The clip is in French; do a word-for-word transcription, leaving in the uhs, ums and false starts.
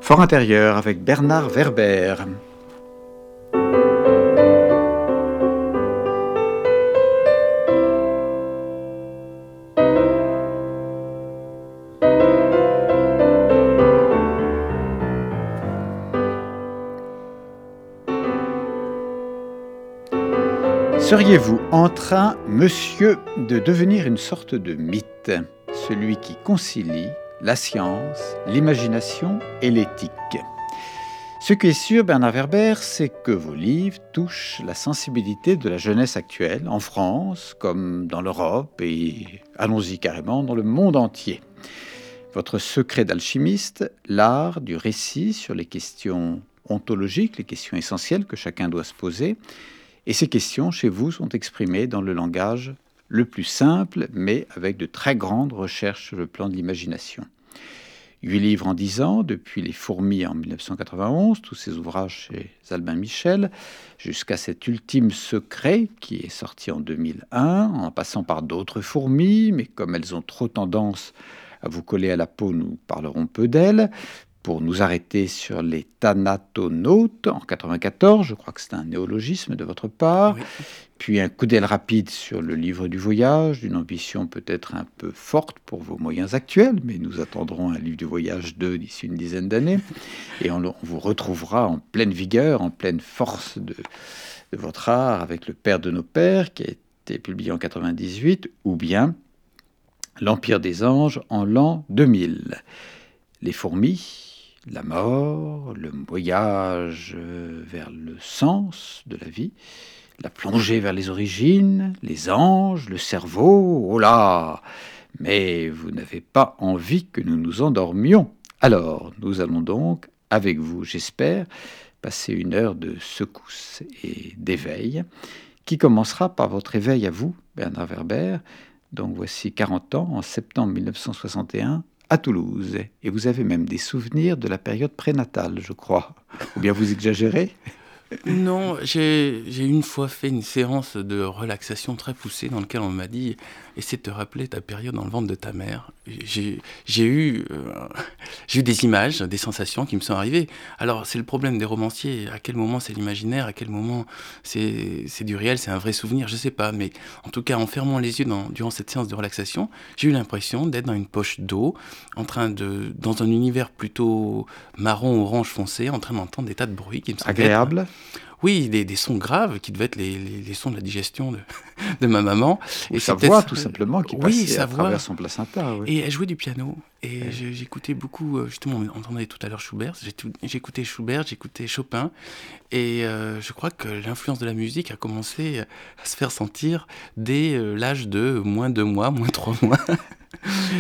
Fort intérieur avec Bernard Werber. Seriez-vous en train, monsieur, de devenir une sorte de mythe, celui qui concilie la science, l'imagination et l'éthique? Ce qui est sûr, Bernard Werber, c'est que vos livres touchent la sensibilité de la jeunesse actuelle, en France comme dans l'Europe et, allons-y carrément, dans le monde entier. Votre secret d'alchimiste, l'art du récit sur les questions ontologiques, les questions essentielles que chacun doit se poser, et ces questions, chez vous, sont exprimées dans le langage le plus simple, mais avec de très grandes recherches sur le plan de l'imagination. Huit livres en dix ans, depuis Les Fourmis en dix-neuf cent quatre-vingt-onze, tous ces ouvrages chez Albin Michel, jusqu'à cet ultime secret qui est sorti en deux mille un, en passant par d'autres fourmis, mais comme elles ont trop tendance à vous coller à la peau, nous parlerons peu d'elles. Pour nous arrêter sur les thanatonautes en quatre-vingt-quatorze, je crois que c'est un néologisme de votre part, oui. Puis un coup d'aile rapide sur le livre du voyage, d'une ambition peut-être un peu forte pour vos moyens actuels, mais nous attendrons un livre du voyage deux d'ici une dizaine d'années, et on, on vous retrouvera en pleine vigueur, en pleine force de, de votre art avec Le Père de nos Pères, qui a été publié en quatre-vingt-dix-huit, ou bien L'Empire des Anges en l'an deux mille. Les fourmis, la mort, le voyage vers le sens de la vie, la plongée vers les origines, les anges, le cerveau, oh là! Mais vous n'avez pas envie que nous nous endormions. Alors, nous allons donc, avec vous, j'espère, passer une heure de secousse et d'éveil, qui commencera par votre éveil à vous, Bernard Werber. Donc voici quarante ans, en septembre dix-neuf cent soixante et un, à Toulouse. Et vous avez même des souvenirs de la période prénatale, je crois. Ou bien vous exagérez ? Non, j'ai, j'ai une fois fait une séance de relaxation très poussée dans laquelle on m'a dit « Essaie de te rappeler ta période dans le ventre de ta mère ». J'ai, j'ai, eu, euh, j'ai eu des images, des sensations qui me sont arrivées. Alors, c'est le problème des romanciers. À quel moment c'est l'imaginaire ? À quel moment c'est, c'est du réel ? C'est un vrai souvenir ? Je ne sais pas. Mais en tout cas, en fermant les yeux dans, durant cette séance de relaxation, j'ai eu l'impression d'être dans une poche d'eau, en train de, dans un univers plutôt marron, orange foncé, en train d'entendre des tas de bruits qui me semblaient agréable. Être, Oui, des, des sons graves qui devaient être les, les, les sons de la digestion de, de ma maman. Ou et sa voix, tout simplement, qui oui, passait sa à voix. travers son placenta. Oui. Et elle jouait du piano. Et ouais. je, j'écoutais beaucoup, justement, on entendait tout à l'heure Schubert. J'ai tout, j'écoutais Schubert, j'écoutais Chopin. Et euh, je crois que l'influence de la musique a commencé à se faire sentir dès euh, l'âge de moins deux mois, moins trois mois.